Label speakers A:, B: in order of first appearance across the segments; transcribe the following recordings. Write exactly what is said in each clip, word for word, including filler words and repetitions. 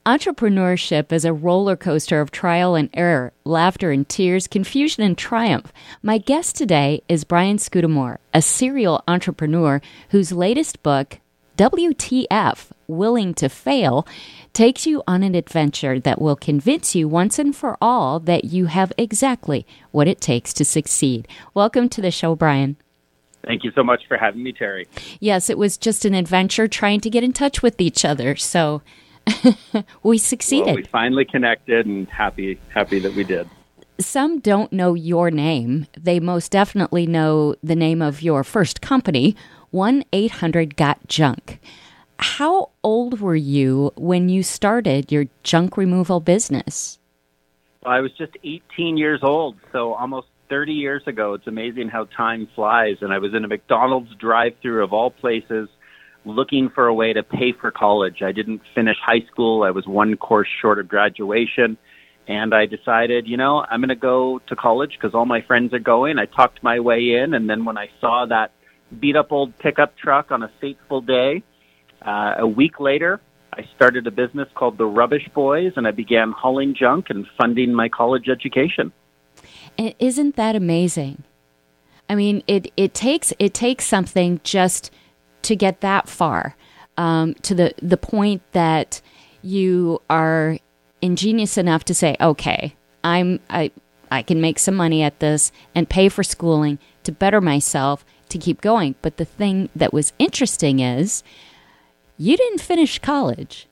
A: Entrepreneurship is a roller coaster of trial and error, laughter and tears, confusion and triumph. My guest today is Brian Scudamore, a serial entrepreneur whose latest book, W T F, Willing to Fail, takes you on an adventure that will convince you once and for all that you have exactly what it takes to succeed. Welcome to the show, Brian.
B: Thank you so much for having me, Terry.
A: Yes, it was just an adventure trying to get in touch with each other, so we succeeded.
B: Well, we finally connected, and happy happy that we did.
A: Some don't know your name. They most definitely know the name of your first company, one eight hundred got junk. How old were you when you started your junk removal business?
B: Well, I was just eighteen years old, so almost thirty years ago. It's amazing how time flies. And I was in a McDonald's drive-thru of all places, looking for a way to pay for college. I didn't finish high school. I was one course short of graduation. And I decided, you know, I'm going to go to college because all my friends are going. I talked my way in. And then when I saw that beat-up old pickup truck on a fateful day, uh, a week later, I started a business called The Rubbish Boys, and I began hauling junk and funding my college education.
A: And isn't that amazing? I mean, it, it takes it takes something just to get that far, um, to the, the point that you are ingenious enough to say, okay, I'm I I can make some money at this and pay for schooling to better myself to keep going. But the thing that was interesting is you didn't finish college.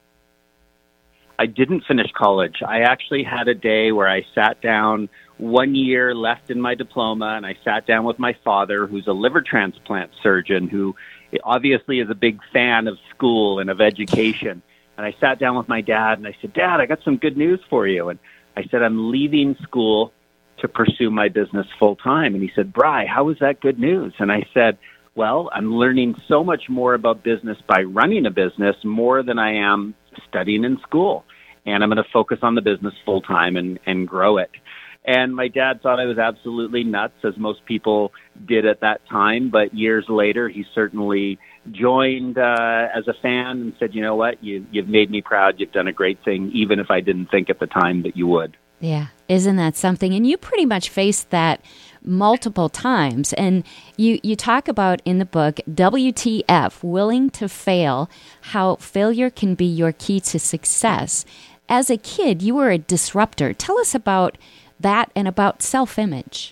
B: I didn't finish college. I actually had a day where I sat down, one year left in my diploma, and I sat down with my father, who's a liver transplant surgeon, who obviously is a big fan of school and of education. And I sat down with my dad, and I said, Dad, I got some good news for you. And I said, I'm leaving school to pursue my business full time. And he said, Bri, how is that good news? And I said, well, I'm learning so much more about business by running a business more than I am studying in school. And I'm going to focus on the business full time and, and grow it. And my dad thought I was absolutely nuts, as most people did at that time. But years later, he certainly joined uh, as a fan and said, you know what, you, you've made me proud. You've done a great thing, even if I didn't think at the time that you would.
A: Yeah, isn't that something? And you pretty much faced that multiple times. And you, you talk about in the book, W T F, Willing to Fail, how failure can be your key to success. As a kid, you were a disruptor. Tell us about that and about self-image.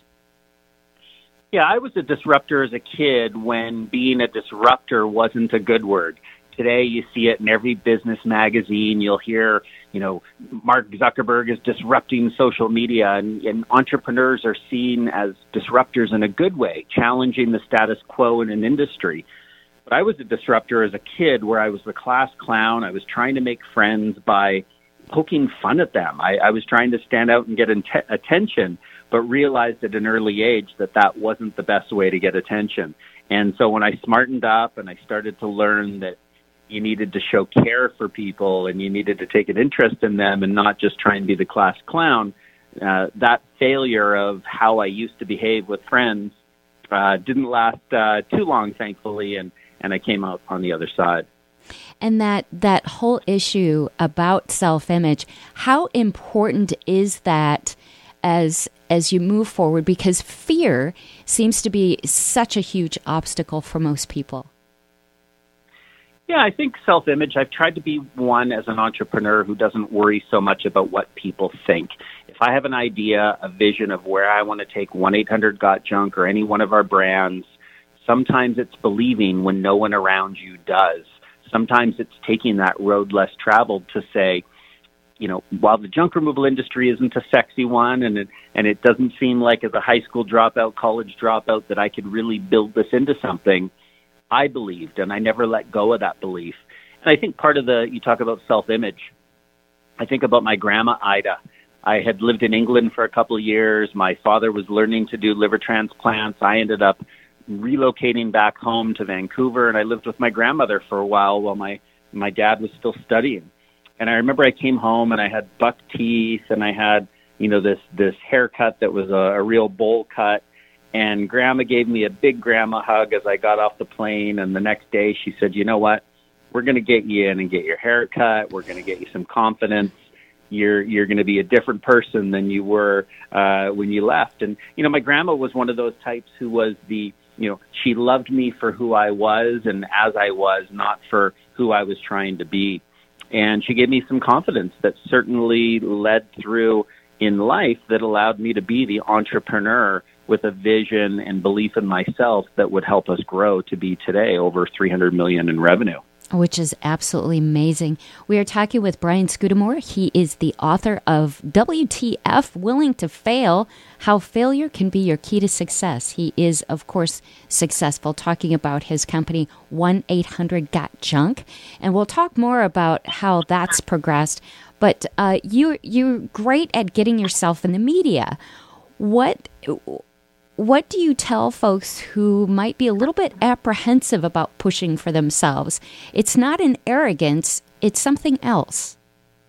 B: Yeah, I was a disruptor as a kid when being a disruptor wasn't a good word. Today, you see it in every business magazine. You'll hear, you know, Mark Zuckerberg is disrupting social media, and, and entrepreneurs are seen as disruptors in a good way, challenging the status quo in an industry. But I was a disruptor as a kid where I was the class clown. I was trying to make friends by poking fun at them. I, I was trying to stand out and get in- attention, but realized at an early age that that wasn't the best way to get attention. And so when I smartened up and I started to learn that you needed to show care for people and you needed to take an interest in them and not just try and be the class clown, uh, that failure of how I used to behave with friends uh, didn't last uh, too long, thankfully, and, and I came out on the other side.
A: And that, that whole issue about self-image, how important is that as as you move forward? Because fear seems to be such a huge obstacle for most people.
B: Yeah, I think self-image, I've tried to be one as an entrepreneur who doesn't worry so much about what people think. If I have an idea, a vision of where I want to take one eight hundred got junk or any one of our brands, sometimes it's believing when no one around you does. Sometimes it's taking that road less traveled to say, you know, while the junk removal industry isn't a sexy one and it, and it doesn't seem like as a high school dropout, college dropout, that I could really build this into something, I believed, and I never let go of that belief. And I think part of the, you talk about self-image, I think about my grandma, Ida. I had lived in England for a couple of years. My father was learning to do liver transplants. I ended up relocating back home to Vancouver, and I lived with my grandmother for a while while my, my dad was still studying. And I remember I came home and I had buck teeth and I had, you know, this, this haircut that was a, a real bowl cut. And Grandma gave me a big grandma hug as I got off the plane. And the next day she said, you know what? we're going to get you in and get your hair cut. We're going to get you some confidence. You're you're going to be a different person than you were uh, when you left. And, you know, my grandma was one of those types who was the, you know, she loved me for who I was and as I was, not for who I was trying to be. And she gave me some confidence that certainly led through in life that allowed me to be the entrepreneur with a vision and belief in myself that would help us grow to be today over three hundred million in revenue.
A: Which is absolutely amazing. We are talking with Brian Scudamore. He is the author of W T F, Willing to Fail, How Failure Can Be Your Key to Success. He is, of course, successful, talking about his company, one eight hundred got junk. And we'll talk more about how that's progressed. But uh, you, you're great at getting yourself in the media. What... What do you tell folks who might be a little bit apprehensive about pushing for themselves? It's not an arrogance, it's something else.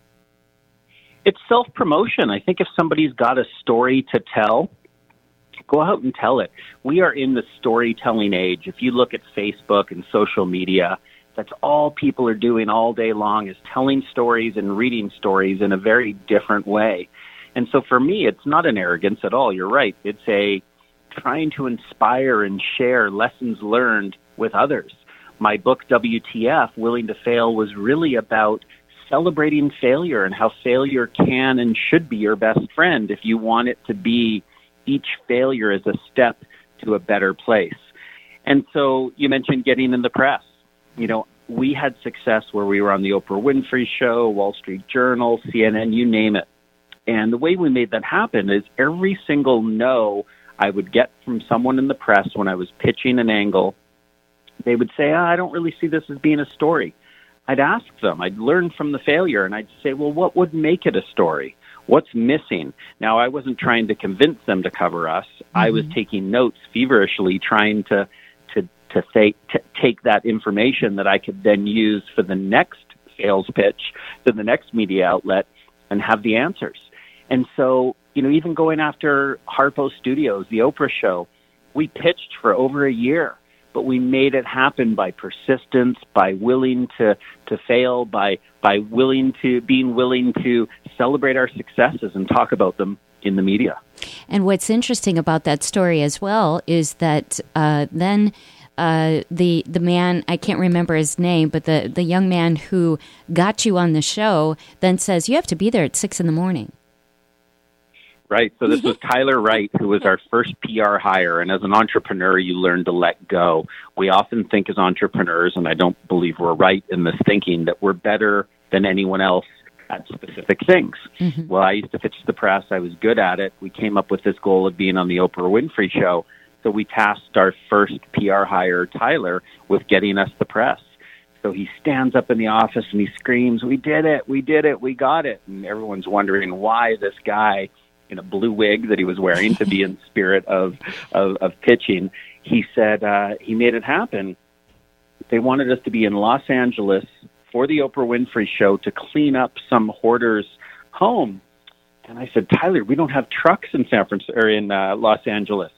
B: It's self-promotion. I think if somebody's got a story to tell, go out and tell it. We are in the storytelling age. If you look at Facebook and social media, that's all people are doing all day long is telling stories and reading stories in a very different way. And so for me, it's not an arrogance at all. You're right. It's a trying to inspire and share lessons learned with others. My book, W T F, Willing to Fail, was really about celebrating failure and how failure can and should be your best friend if you want it to be each failure as a step to a better place. And so you mentioned getting in the press. You know, we had success where we were on the Oprah Winfrey Show, Wall Street Journal, C N N, you name it. And the way we made that happen is every single no I would get from someone in the press when I was pitching an angle, they would say, oh, I don't really see this as being a story. I'd ask them, I'd learn from the failure, and I'd say, well, what would make it a story? What's missing? Now, I wasn't trying to convince them to cover us. Mm-hmm. I was taking notes feverishly, trying to to to, th- to take that information that I could then use for the next sales pitch to the next media outlet and have the answers. And so, you know, even going after Harpo Studios, the Oprah show, we pitched for over a year, but we made it happen by persistence, by willing to, to fail, by by willing to being willing to celebrate our successes and talk about them in the media.
A: And what's interesting about that story as well is that uh, then uh, the the man, I can't remember his name, but the, the young man who got you on the show then says, you have to be there at six in the morning.
B: Right. So this was Tyler Wright, who was our first P R hire. And as an entrepreneur, you learn to let go. We often think as entrepreneurs, and I don't believe we're right in this thinking, that we're better than anyone else at specific things. Mm-hmm. Well, I used to pitch to the press. I was good at it. We came up with this goal of being on the Oprah Winfrey Show. So we tasked our first P R hire, Tyler, with getting us the press. So he stands up in the office and he screams, we did it, we did it, we got it. And everyone's wondering why this guy in a blue wig that he was wearing to be in spirit of, of, of pitching. He said uh, he made it happen. They wanted us to be in Los Angeles for the Oprah Winfrey Show to clean up some hoarder's home. And I said, Tyler, we don't have trucks in San Francisco or in uh, Los Angeles.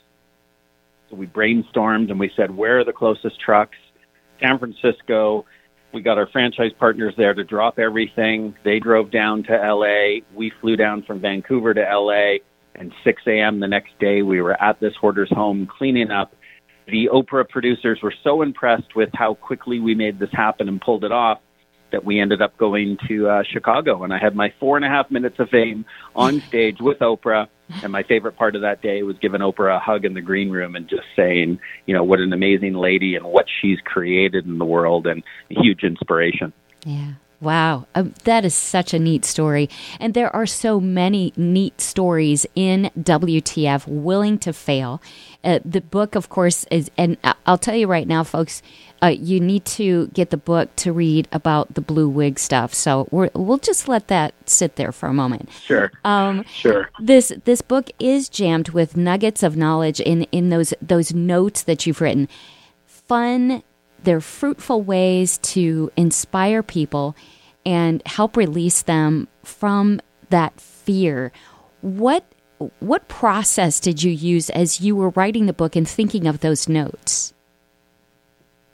B: So we brainstormed and we said, where are the closest trucks? San Francisco. We got our franchise partners there to drop everything. They drove down to L A. We flew down from Vancouver to L A. And six a.m. the next day, we were at this hoarder's home cleaning up. The Oprah producers were so impressed with how quickly we made this happen and pulled it off that we ended up going to uh, Chicago. And I had my four and a half minutes of fame on stage with Oprah. And my favorite part of that day was giving Oprah a hug in the green room and just saying, you know, what an amazing lady and what she's created in the world, and a huge inspiration.
A: Yeah. Wow. Um, that is such a neat story. And there are so many neat stories in W T F, Willing to Fail. Uh, the book, of course, is, and I'll tell you right now, folks, uh, you need to get the book to read about the blue wig stuff. So we're, we'll just let that sit there for a moment.
B: Sure. Um, sure.
A: This this book is jammed with nuggets of knowledge in, in those those notes that you've written. Fun, they're fruitful ways to inspire people and help release them from that fear. What what process did you use as you were writing the book and thinking of those notes?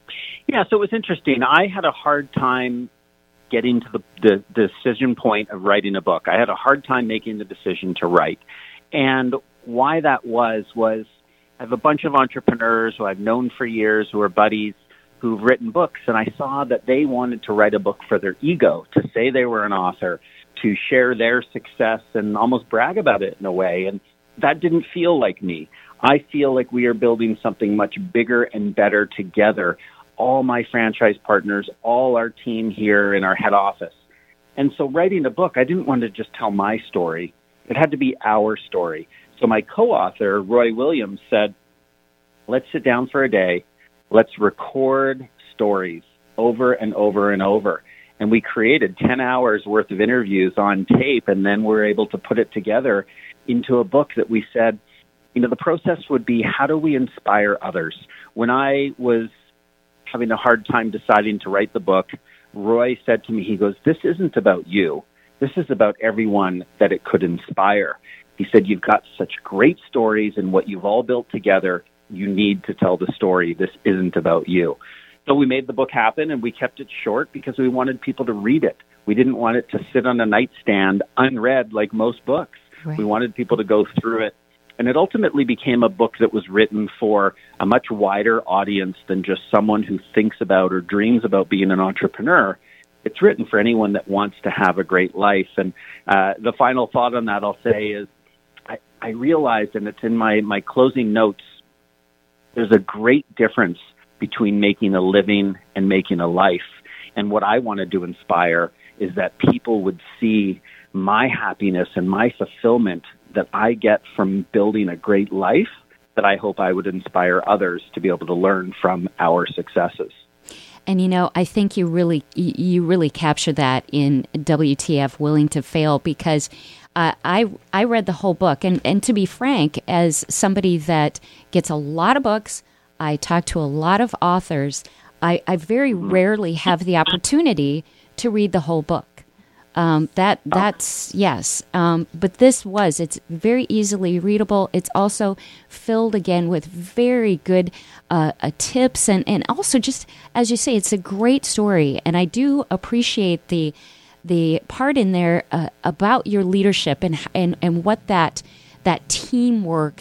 B: Yeah, so it was interesting. I had a hard time getting to the, the, the decision point of writing a book. I had a hard time making the decision to write. And why that was, was I have a bunch of entrepreneurs who I've known for years who are buddies who've written books, and I saw that they wanted to write a book for their ego, to say they were an author, to share their success and almost brag about it in a way. And that didn't feel like me. I feel like we are building something much bigger and better together. All my franchise partners, all our team here in our head office. And so writing a book, I didn't want to just tell my story. It had to be our story. So my co-author, Roy Williams, said, let's sit down for a day. Let's record stories over and over and over. And we created ten hours worth of interviews on tape, and then we're able to put it together into a book that we said, you know, the process would be, how do we inspire others? When I was having a hard time deciding to write the book, Roy said to me, he goes, this isn't about you. This is about everyone that it could inspire. He said, you've got such great stories and what you've all built together. You need to tell the story. This isn't about you. So we made the book happen, and we kept it short because we wanted people to read it. We didn't want it to sit on a nightstand unread like most books. Right. We wanted people to go through it. And it ultimately became a book that was written for a much wider audience than just someone who thinks about or dreams about being an entrepreneur. It's written for anyone that wants to have a great life. And uh, the final thought on that I'll say is I, I realized, and it's in my, my closing notes, there's a great difference between making a living and making a life. And what I wanted to inspire is that people would see my happiness and my fulfillment that I get from building a great life, that I hope I would inspire others to be able to learn from our successes.
A: And, you know, I think you really you really captured that in W T F, Willing to Fail, because uh, I I read the whole book. And, and to be frank, as somebody that gets a lot of books, I talk to a lot of authors, I, I very rarely have the opportunity to read the whole book. Um, that that's yes, um, but this was it's very easily readable. It's also filled again with very good uh, uh, tips and, and also just as you say, it's a great story. And I do appreciate the the part in there uh, about your leadership and and and what that that teamwork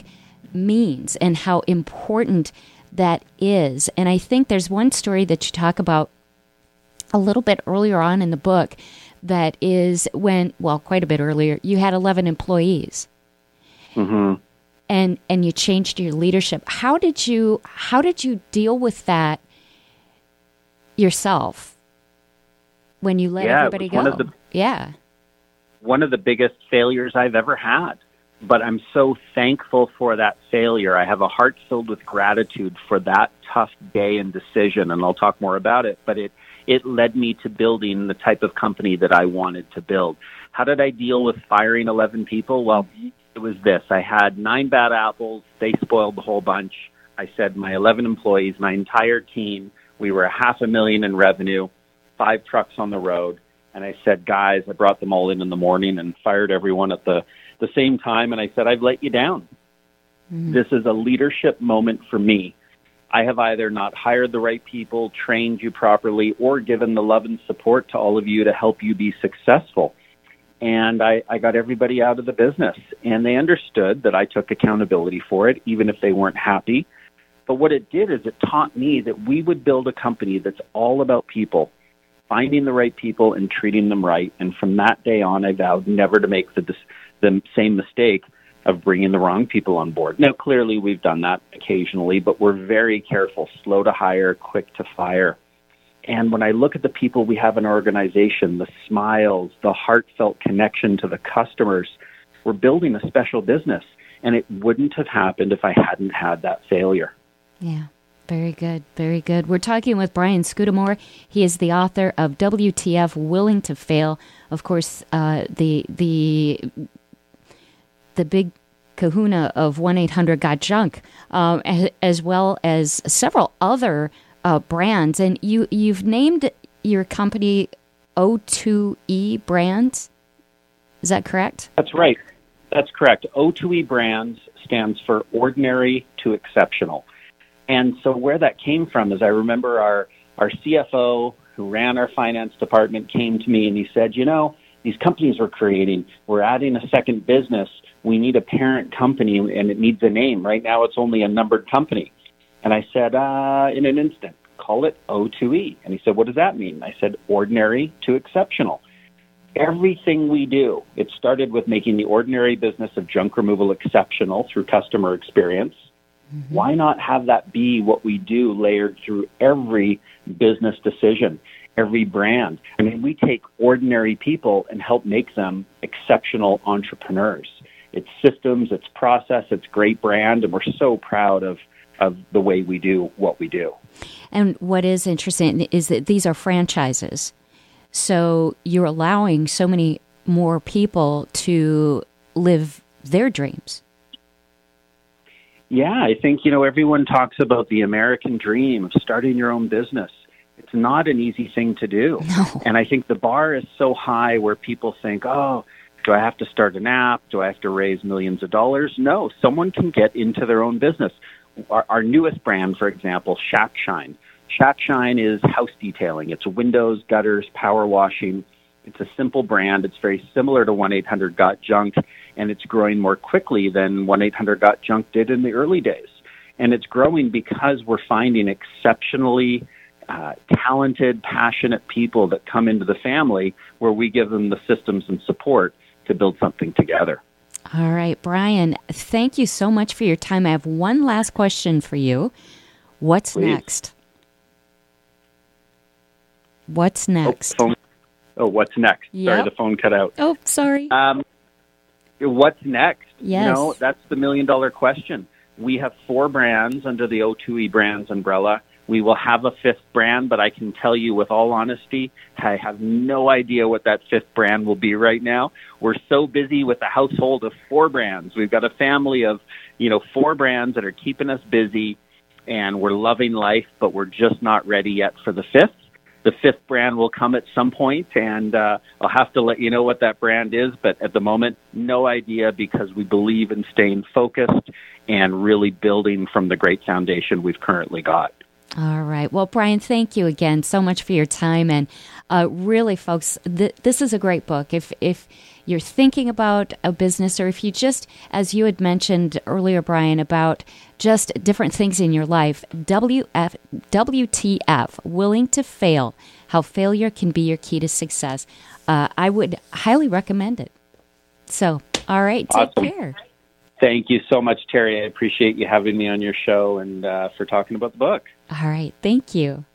A: means and how important that is. And I think there's one story that you talk about a little bit earlier on in the book. That is when, well, quite a bit earlier, you had eleven employees,
B: mm-hmm.
A: and and you changed your leadership. How did you how did you deal with that yourself when you let
B: yeah,
A: everybody go?
B: One of the,
A: yeah,
B: one of the biggest failures I've ever had. But I'm so thankful for that failure. I have a heart filled with gratitude for that tough day and decision, and I'll talk more about it. But it. It led me to building the type of company that I wanted to build. How did I deal with firing eleven people? Well, it was this. I had nine bad apples. They spoiled the whole bunch. I said my eleven employees, my entire team, we were a half a million in revenue, five trucks on the road. And I said, guys, I brought them all in in the morning and fired everyone at the, the same time. And I said, I've let you down. Mm-hmm. This is a leadership moment for me. I have either not hired the right people, trained you properly, or given the love and support to all of you to help you be successful. And I, I got everybody out of the business. And they understood that I took accountability for it, even if they weren't happy. But what it did is it taught me that we would build a company that's all about people, finding the right people and treating them right. And from that day on, I vowed never to make the, the same mistake of bringing the wrong people on board. Now, clearly, we've done that occasionally, but we're very careful, slow to hire, quick to fire. And when I look at the people we have in our organization, the smiles, the heartfelt connection to the customers, we're building a special business. And it wouldn't have happened if I hadn't had that failure.
A: Yeah, very good, very good. We're talking with Brian Scudamore. He is the author of W T F, Willing to Fail. Of course, uh, the the... the big kahuna of one eight hundred got junk, um, as, as well as several other uh, brands. And you, you've named your company O two E Brands. Is that correct?
B: That's right. That's correct. O two E Brands stands for Ordinary to Exceptional. And so where that came from is I remember our, our C F O, who ran our finance department, came to me and he said, you know, these companies we're creating, we're adding a second business. We need a parent company, and it needs a name. Right now, it's only a numbered company. And I said, uh, in an instant, call it O two E. And he said, what does that mean? I said, ordinary to exceptional. Everything we do, it started with making the ordinary business of junk removal exceptional through customer experience. Mm-hmm. Why not have that be what we do layered through every business decision, every brand? I mean, we take ordinary people and help make them exceptional entrepreneurs. It's systems, it's process, it's great brand, and we're so proud of, of the way we do what we do.
A: And what is interesting is that these are franchises. So you're allowing so many more people to live their dreams.
B: Yeah, I think, you know, everyone talks about the American dream of starting your own business. It's not an easy thing to do.
A: No.
B: And I think the bar is so high where people think, oh, do I have to start an app? Do I have to raise millions of dollars? No, someone can get into their own business. Our, our newest brand, for example, Shack Shine. Shack Shine is house detailing. It's windows, gutters, power washing. It's a simple brand. It's very similar to one eight hundred got junk, and it's growing more quickly than one eight hundred got junk did in the early days. And it's growing because we're finding exceptionally uh, talented, passionate people that come into the family where we give them the systems and support to build something together.
A: All right, Brian, thank you so much for your time. I have one last question for you. What's
B: Please.
A: next? What's next?
B: Oh, phone. oh what's next?
A: Yep.
B: Sorry, the phone cut out.
A: Oh, sorry.
B: Um, what's next?
A: Yes.
B: You know, that's the million-dollar question. We have four brands under the O two E Brands umbrella. We will have a fifth brand, but I can tell you with all honesty, I have no idea what that fifth brand will be right now. We're so busy with a household of four brands. We've got a family of, you know, four brands that are keeping us busy, and we're loving life, but we're just not ready yet for the fifth. The fifth brand will come at some point, and uh, I'll have to let you know what that brand is, but at the moment, no idea, because we believe in staying focused and really building from the great foundation we've currently got.
A: All right. Well, Brian, thank you again so much for your time. And uh, really, folks, th- this is a great book. If if you're thinking about a business, or if you just, as you had mentioned earlier, Brian, about just different things in your life, W F, W T F, Willing to Fail, How Failure Can Be Your Key to Success, uh, I would highly recommend it. So, all right, take
B: Awesome.
A: care.
B: Thank you so much, Terry. I appreciate you having me on your show and uh, for talking about the book.
A: All right. Thank you.